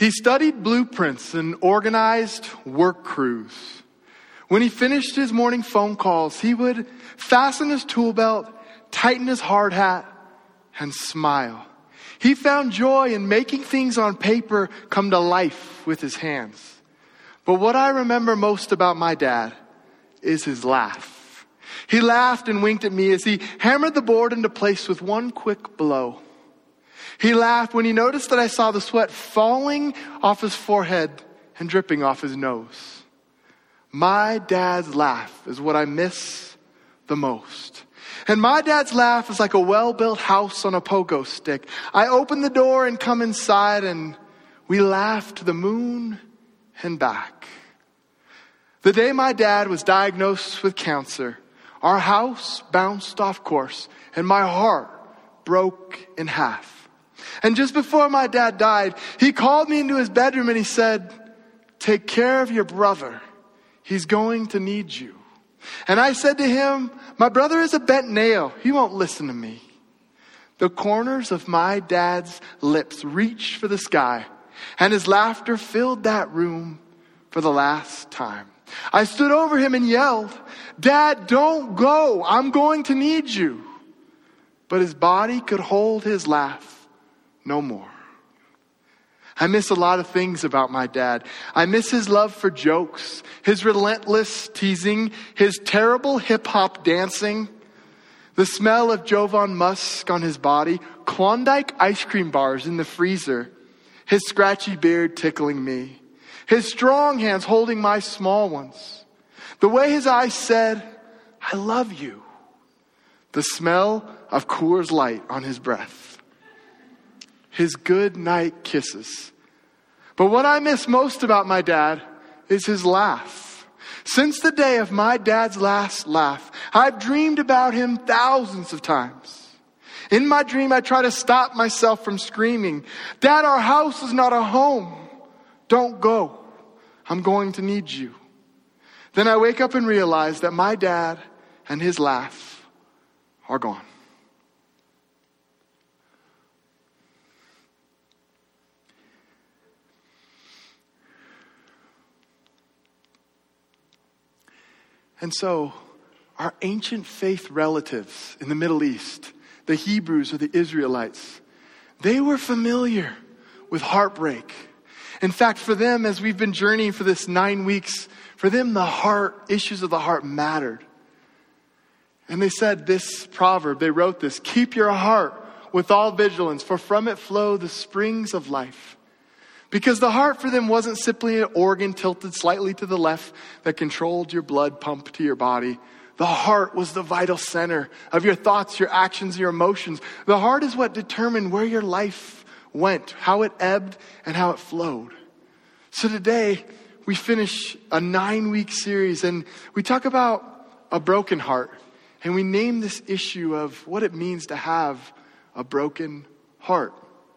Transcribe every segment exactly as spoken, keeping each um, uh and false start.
He studied blueprints and organized work crews. When he finished his morning phone calls, he would fasten his tool belt, tighten his hard hat, and smile. He found joy in making things on paper come to life with his hands. But what I remember most about my dad is his laugh. He laughed and winked at me as he hammered the board into place with one quick blow. He laughed when he noticed that I saw the sweat falling off his forehead and dripping off his nose. My dad's laugh is what I miss the most. And my dad's laugh is like a well-built house on a pogo stick. I open the door and come inside, and we laugh to the moon and back. The day my dad was diagnosed with cancer, our house bounced off course and my heart broke in half. And just before my dad died, he called me into his bedroom and he said, "Take care of your brother. He's going to need you." And I said to him, "My brother is a bent nail. He won't listen to me." The corners of my dad's lips reached for the sky, and his laughter filled that room for the last time. I stood over him and yelled, "Dad, don't go. I'm going to need you." But his body could hold his laugh no more. I miss a lot of things about my dad. I miss his love for jokes, his relentless teasing, his terrible hip-hop dancing, the smell of Jovan musk on his body, Klondike ice cream bars in the freezer, his scratchy beard tickling me, his strong hands holding my small ones, the way his eyes said, "I love you," the smell of Coors Light on his breath, his good night kisses. But what I miss most about my dad is his laugh. Since the day of my dad's last laugh, I've dreamed about him thousands of times. In my dream, I try to stop myself from screaming, "Dad, our house is not a home. Don't go. I'm going to need you." Then I wake up and realize that my dad and his laugh are gone. And so, our ancient faith relatives in the Middle East, the Hebrews or the Israelites, they were familiar with heartbreak. In fact, for them, as we've been journeying for this nine weeks, for them, the heart, issues of the heart mattered. And they said this proverb, they wrote this, "Keep your heart with all vigilance, for from it flow the springs of life." Because the heart for them wasn't simply an organ tilted slightly to the left that controlled your blood pump to your body. The heart was the vital center of your thoughts, your actions, your emotions. The heart is what determined where your life went, how it ebbed, and how it flowed. So today, we finish a nine-week series, and we talk about a broken heart. And we name this issue of what it means to have a broken heart.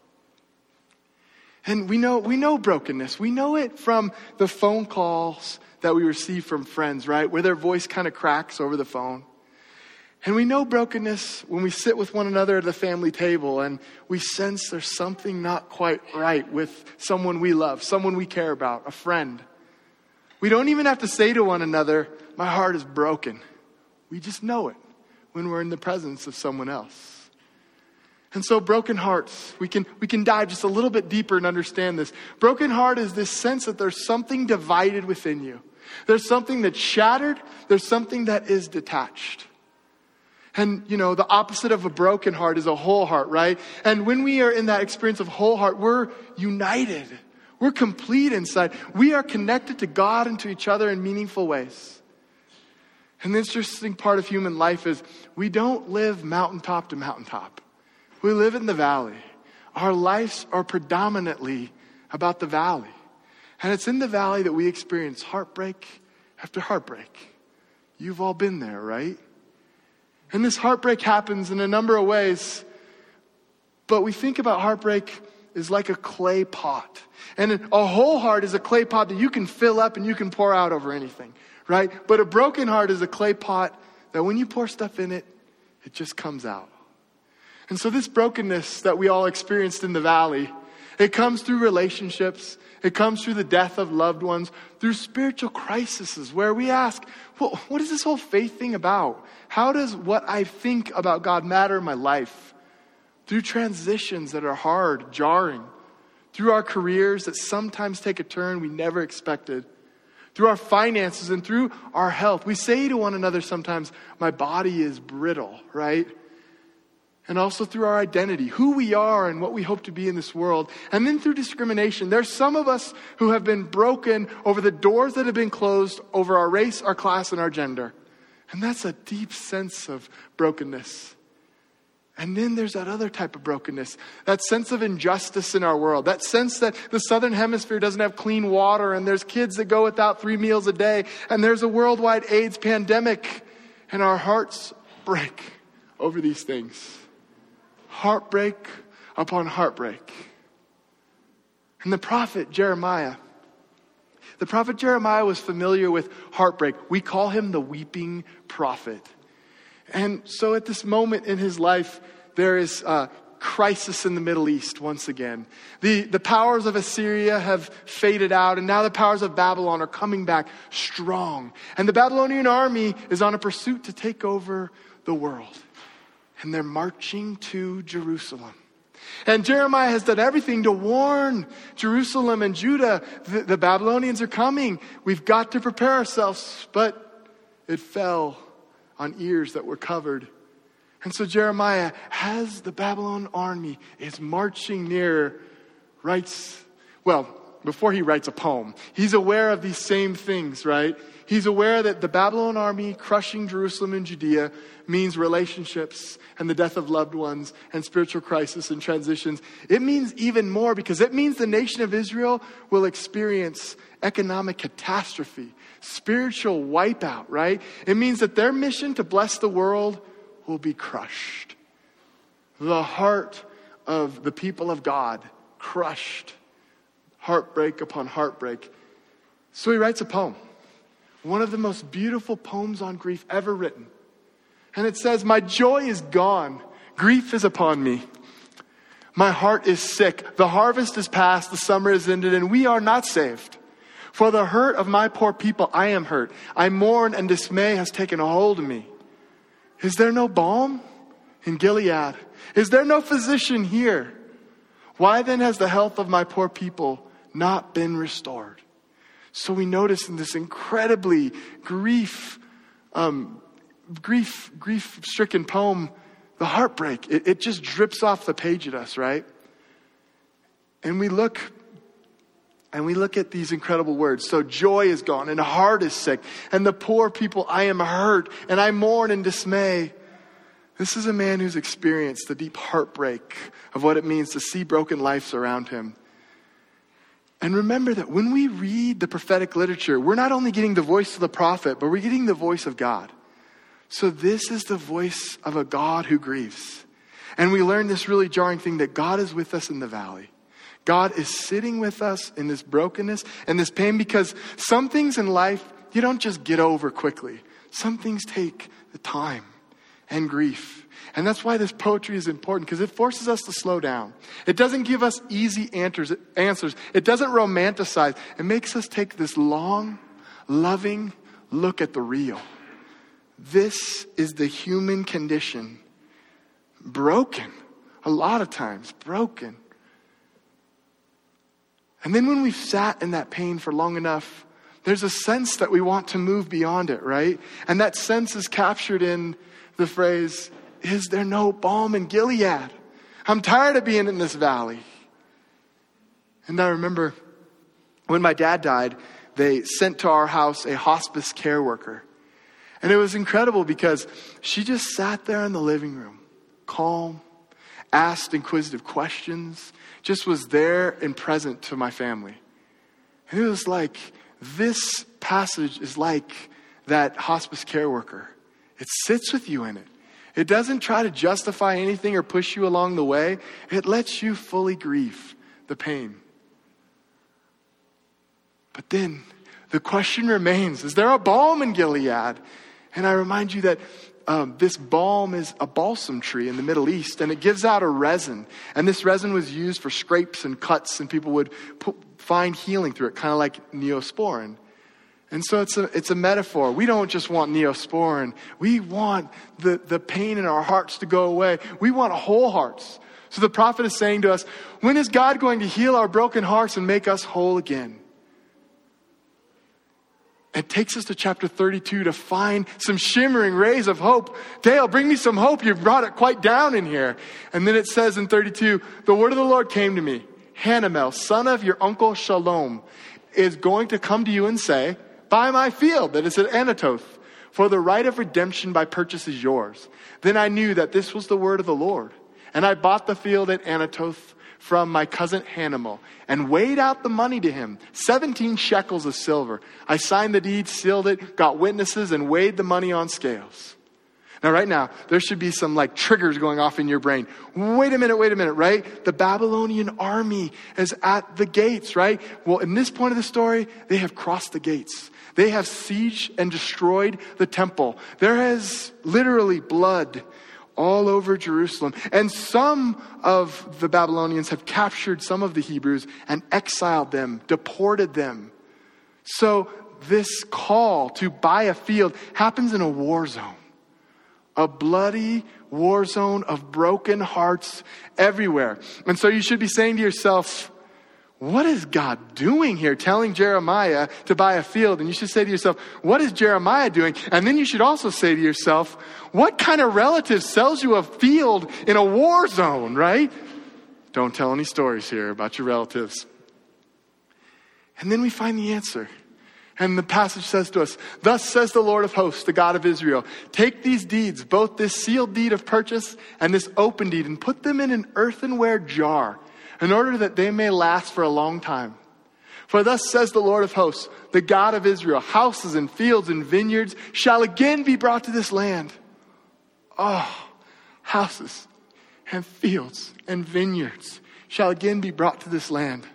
And we know we know brokenness. We know it from the phone calls that we receive from friends, right? Where their voice kind of cracks over the phone. And we know brokenness when we sit with one another at the family table and we sense there's something not quite right with someone we love, someone we care about, a friend. We don't even have to say to one another, "My heart is broken." We just know it when we're in the presence of someone else. And so broken hearts, we can we can dive just a little bit deeper and understand this. Broken heart is this sense that there's something divided within you. There's something that's shattered. There's something that is detached. And, you know, the opposite of a broken heart is a whole heart, right? And when we are in that experience of whole heart, we're united. We're complete inside. We are connected to God and to each other in meaningful ways. And the interesting part of human life is we don't live mountaintop to mountaintop. We live in the valley. Our lives are predominantly about the valley. And it's in the valley that we experience heartbreak after heartbreak. You've all been there, right? And this heartbreak happens in a number of ways. But we think about heartbreak as like a clay pot. And a whole heart is a clay pot that you can fill up and you can pour out over anything, right? But a broken heart is a clay pot that when you pour stuff in it, it just comes out. And so this brokenness that we all experienced in the valley, It comes through relationships. It comes through the death of loved ones, through spiritual crises where we ask, well, what is this whole faith thing about? How does what I think about God matter in my life? Through transitions that are hard, jarring, through our careers that sometimes take a turn we never expected, through our finances and through our health. We say to one another sometimes, my body is brittle, right? And also through our identity, who we are and what we hope to be in this world. And then through discrimination. There's some of us who have been broken over the doors that have been closed over our race, our class, and our gender. And that's a deep sense of brokenness. And then there's that other type of brokenness, that sense of injustice in our world, that sense that the Southern Hemisphere doesn't have clean water and there's kids that go without three meals a day and there's a worldwide AIDS pandemic, and our hearts break over these things. Heartbreak upon heartbreak. And the prophet Jeremiah, the prophet Jeremiah was familiar with heartbreak. We call him the weeping prophet. And so at this moment in his life, there is a crisis in the Middle East once again. The, the powers of Assyria have faded out, and now the powers of Babylon are coming back strong. And the Babylonian army is on a pursuit to take over the world. And they're marching to Jerusalem. And Jeremiah has done everything to warn Jerusalem and Judah. The, the Babylonians are coming. We've got to prepare ourselves. But it fell on ears that were covered. And so Jeremiah, as the Babylon army is marching near, writes, well, before he writes a poem, he's aware of these same things, right? He's aware that the Babylon army crushing Jerusalem and Judea means relationships and the death of loved ones and spiritual crisis and transitions. It means even more because it means the nation of Israel will experience economic catastrophe, spiritual wipeout, right? It means that their mission to bless the world will be crushed. The heart of the people of God crushed. Heartbreak upon heartbreak. So he writes a poem. One of the most beautiful poems on grief ever written. And it says, my joy is gone. Grief is upon me. My heart is sick. The harvest is past. The summer is ended. And we are not saved. For the hurt of my poor people, I am hurt. I mourn and dismay has taken a hold of me. Is there no balm in Gilead? Is there no physician here? Why then has the health of my poor people not been restored? So we notice in this incredibly grief, um, grief, grief-stricken poem, the heartbreak. It, it just drips off the page at us, right? And we look, and we look at these incredible words. So joy is gone, and the heart is sick, and the poor people, I am hurt, and I mourn in dismay. This is a man who's experienced the deep heartbreak of what it means to see broken lives around him. And remember that when we read the prophetic literature, we're not only getting the voice of the prophet, but we're getting the voice of God. So this is the voice of a God who grieves. And we learn this really jarring thing that God is with us in the valley. God is sitting with us in this brokenness and this pain, because some things in life you don't just get over quickly. Some things take the time and grief. And that's why this poetry is important, because it forces us to slow down. It doesn't give us easy answers. answers. It doesn't romanticize. It makes us take this long, loving look at the real. This is the human condition. Broken. A lot of times, broken. And then when we've sat in that pain for long enough, there's a sense that we want to move beyond it, right? And that sense is captured in the phrase, is there no balm in Gilead? I'm tired of being in this valley. And I remember when my dad died, they sent to our house a hospice care worker. And it was incredible because she just sat there in the living room, calm, asked inquisitive questions, just was there and present to my family. And it was like, this passage is like that hospice care worker. It sits with you in it. It doesn't try to justify anything or push you along the way. It lets you fully grieve the pain. But then the question remains, is there a balm in Gilead? And I remind you that um, this balm is a balsam tree in the Middle East, and it gives out a resin. And this resin was used for scrapes and cuts, and people would put, find healing through it, kind of like Neosporin. And so it's a it's a metaphor. We don't just want Neosporin. We want the, the pain in our hearts to go away. We want whole hearts. So the prophet is saying to us, when is God going to heal our broken hearts and make us whole again? It takes us to chapter thirty-two to find some shimmering rays of hope. Dale, bring me some hope. You've brought it quite down in here. And then it says in thirty-two, the word of the Lord came to me. Hanamel, son of your uncle Shalom, is going to come to you and say, buy my field that is at Anatoth, for the right of redemption by purchase is yours. Then I knew that this was the word of the Lord. And I bought the field at Anatoth from my cousin Hanamel and weighed out the money to him, seventeen shekels of silver. I signed the deed, sealed it, got witnesses, and weighed the money on scales. Now, right now, there should be some like triggers going off in your brain. Wait a minute, wait a minute, right? The Babylonian army is at the gates, right? Well, in this point of the story, they have crossed the gates. They have sieged and destroyed the temple. There is literally blood all over Jerusalem. And some of the Babylonians have captured some of the Hebrews and exiled them, deported them. So this call to buy a field happens in a war zone. A bloody war zone of broken hearts everywhere. And so you should be saying to yourself, what is God doing here, telling Jeremiah to buy a field? And you should say to yourself, what is Jeremiah doing? And then you should also say to yourself, what kind of relative sells you a field in a war zone, right? Don't tell any stories here about your relatives. And then we find the answer. And the passage says to us, thus says the Lord of hosts, the God of Israel, take these deeds, both this sealed deed of purchase and this open deed, and put them in an earthenware jar, in order that they may last for a long time. For thus says the Lord of hosts, the God of Israel, houses and fields and vineyards shall again be brought to this land. Oh, houses and fields and vineyards shall again be brought to this land.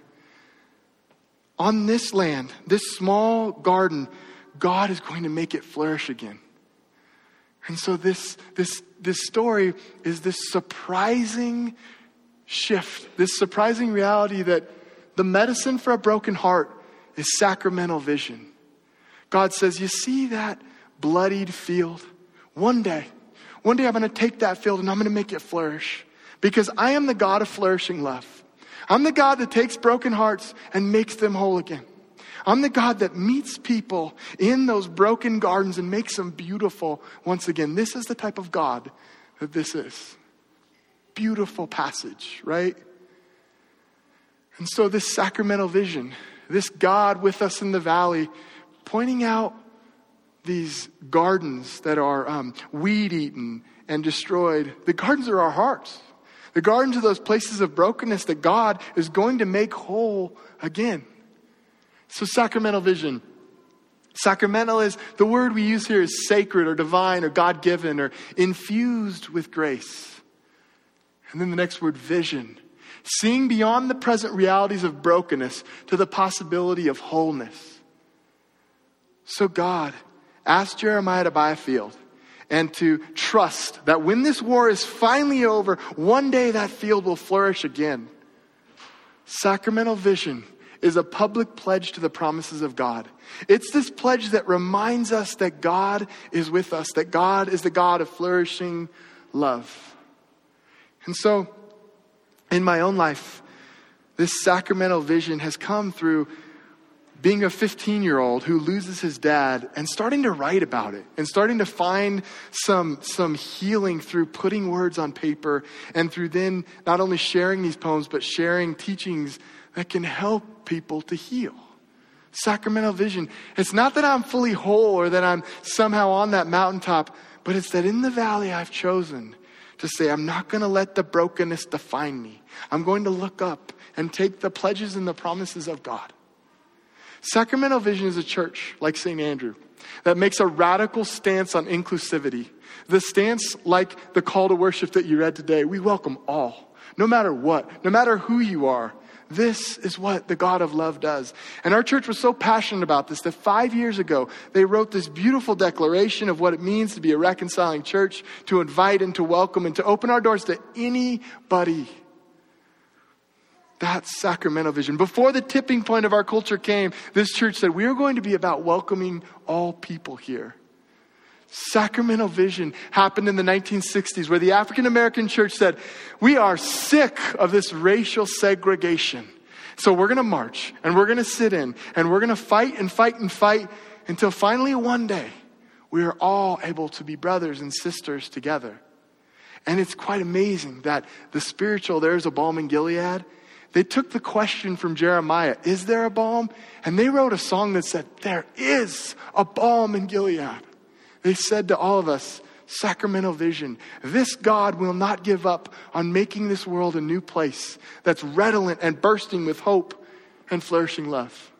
On this land, this small garden, God is going to make it flourish again. And so this, this, this story is this surprising shift, this surprising reality that the medicine for a broken heart is sacramental vision. God says, you see that bloodied field? One day, one day I'm going to take that field and I'm going to make it flourish, because I am the God of flourishing love. I'm the God that takes broken hearts and makes them whole again. I'm the God that meets people in those broken gardens and makes them beautiful once again. This is the type of God that this is. Beautiful passage, right? And so this sacramental vision, this God with us in the valley, pointing out these gardens that are um, weed-eaten and destroyed. The gardens are our hearts. The gardens are those places of brokenness that God is going to make whole again. So sacramental vision. Sacramental is, the word we use here is sacred or divine or God-given or infused with grace. And then the next word, vision. Seeing beyond the present realities of brokenness to the possibility of wholeness. So God asked Jeremiah to buy a field and to trust that when this war is finally over, one day that field will flourish again. Sacramental vision is a public pledge to the promises of God. It's this pledge that reminds us that God is with us, that God is the God of flourishing love. And so, in my own life, this sacramental vision has come through being a fifteen-year-old who loses his dad and starting to write about it and starting to find some, some healing through putting words on paper and through then not only sharing these poems, but sharing teachings that can help people to heal. Sacramental vision. It's not that I'm fully whole or that I'm somehow on that mountaintop, but it's that in the valley I've chosen to say, I'm not going to let the brokenness define me. I'm going to look up and take the pledges and the promises of God. Sacramental vision is a church like Saint Andrew that makes a radical stance on inclusivity. The stance like the call to worship that you read today. We welcome all, no matter what, no matter who you are. This is what the God of love does. And our church was so passionate about this that five years ago, they wrote this beautiful declaration of what it means to be a reconciling church, to invite and to welcome and to open our doors to anybody. That's Sacramento Vision. Before the tipping point of our culture came, this church said, we are going to be about welcoming all people here. Sacramento Vision happened in the nineteen sixties, where the African American church said, we are sick of this racial segregation. So we're going to march and we're going to sit in and we're going to fight and fight and fight until finally one day we are all able to be brothers and sisters together. And it's quite amazing that the spiritual, there's a balm in Gilead. They took the question from Jeremiah, is there a balm? And they wrote a song that said, there is a balm in Gilead. They said to all of us, Sacramento Vision, this God will not give up on making this world a new place that's redolent and bursting with hope and flourishing love.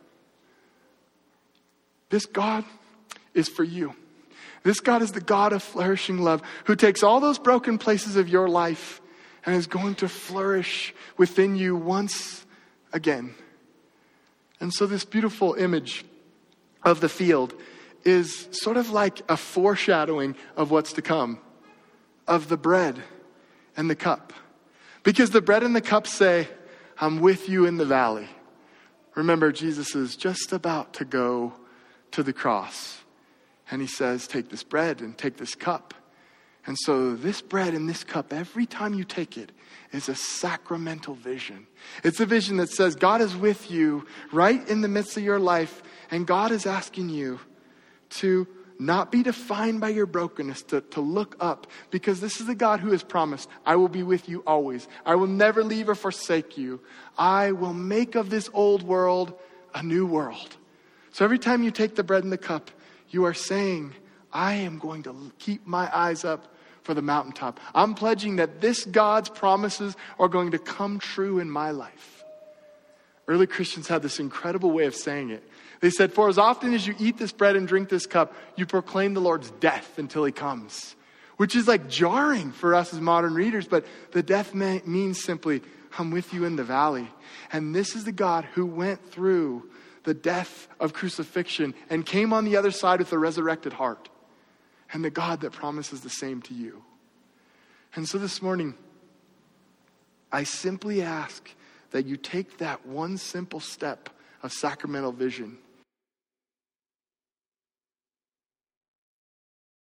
This God is for you. This God is the God of flourishing love, who takes all those broken places of your life and is going to flourish within you once again. And so this beautiful image of the field is sort of like a foreshadowing of what's to come, of the bread and the cup. Because the bread and the cup say, I'm with you in the valley. Remember, Jesus is just about to go to the cross. And he says, take this bread and take this cup. And so this bread and this cup, every time you take it, is a sacramental vision. It's a vision that says God is with you right in the midst of your life. And God is asking you to not be defined by your brokenness, to, to look up. Because this is the God who has promised, I will be with you always. I will never leave or forsake you. I will make of this old world a new world. So every time you take the bread and the cup, you are saying, I am going to keep my eyes up for the mountaintop. I'm pledging that this God's promises are going to come true in my life. Early Christians had this incredible way of saying it. They said, for as often as you eat this bread and drink this cup, you proclaim the Lord's death until he comes. Which is like jarring for us as modern readers, but the death may, means simply, I'm with you in the valley. And this is the God who went through the death of crucifixion and came on the other side with a resurrected heart. And the God that promises the same to you. And so this morning, I simply ask that you take that one simple step of sacramental vision